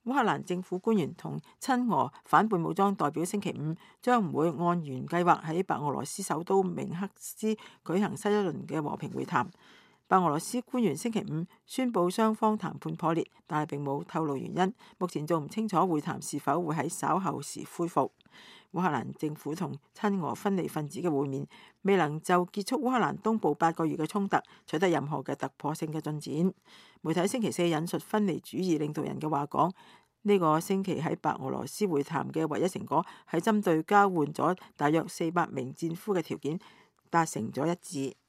烏克蘭政府官員同親俄反叛武裝代表星期五將唔會按原計劃喺白俄羅斯首都明克斯舉行新一輪嘅和平會談。白俄羅斯官員星期五宣布雙方談判破裂，但係並冇透露原因。目前仲唔清楚會談是否會喺稍後時恢復。烏克蘭政府同親俄分離分子嘅會面未能就結束烏克蘭東部8個月嘅衝突取得任何嘅突破性嘅進展。媒體星期四引述分離主義領導人嘅話講，呢個星期喺白俄羅斯會談嘅唯一成果係針對交換咗大約400名戰俘嘅條件達成咗一致。